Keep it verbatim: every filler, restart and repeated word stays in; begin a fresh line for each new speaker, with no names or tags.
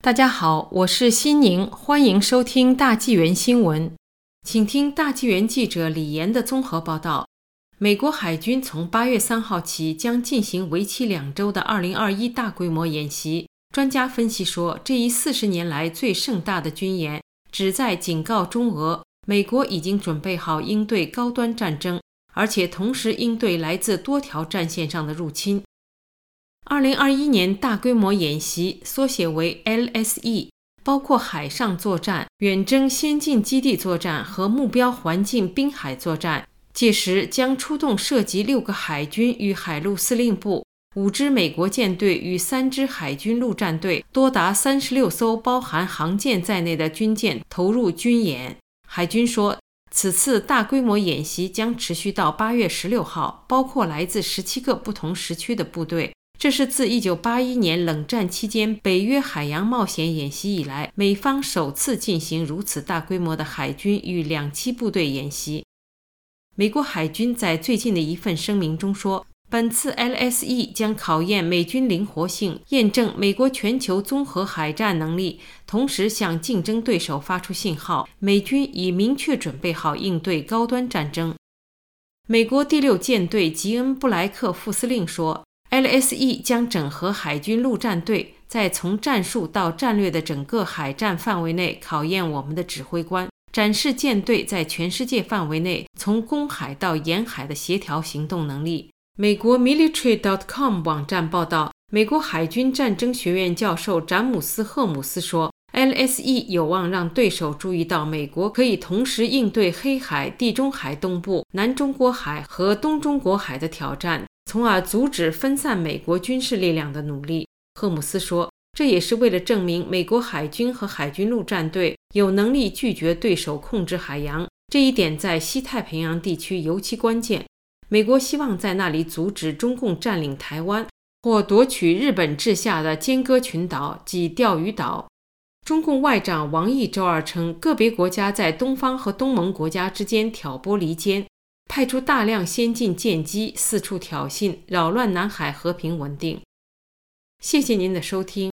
大家好，我是西宁，欢迎收听大纪元新闻。请听大纪元记者李岩的综合报道。美国海军从八月三号起将进行为期两周的二零二一大规模演习。专家分析说，这一四十年来最盛大的军演，旨在警告中俄，美国已经准备好应对高端战争，而且同时应对来自多条战线上的入侵。二零二一年大规模演习缩写为 L S E， 包括海上作战、远征先进基地作战和目标环境滨海作战。届时将出动涉及六个海军与海陆司令部、五支美国舰队与三支海军陆战队，多达三十六艘包含航舰在内的军舰投入军演。海军说，此次大规模演习将持续到八月十六号，包括来自十七个不同时区的部队。这是自一九八一年冷战期间北约海洋冒险演习以来，美方首次进行如此大规模的海军与两栖部队演习。美国海军在最近的一份声明中说，本次 L S E 将考验美军灵活性，验证美国全球综合海战能力，同时向竞争对手发出信号，美军已明确准备好应对高端战争。美国第六舰队吉恩·布莱克副司令说， L S E 将整合海军陆战队，在从战术到战略的整个海战范围内考验我们的指挥官，展示舰队在全世界范围内从公海到沿海的协调行动能力。美国 military dot com 网站报道，美国海军战争学院教授詹姆斯·赫姆斯说， L S E 有望让对手注意到美国可以同时应对黑海、地中海东部、南中国海和东中国海的挑战，从而阻止分散美国军事力量的努力。赫姆斯说，这也是为了证明美国海军和海军陆战队有能力拒绝对手控制海洋，这一点在西太平洋地区尤其关键。美国希望在那里阻止中共占领台湾，或夺取日本治下的尖阁群岛及钓鱼岛。中共外长王毅周二称，个别国家在东方和东盟国家之间挑拨离间，派出大量先进舰机四处挑衅，扰乱南海和平稳定。谢谢您的收听。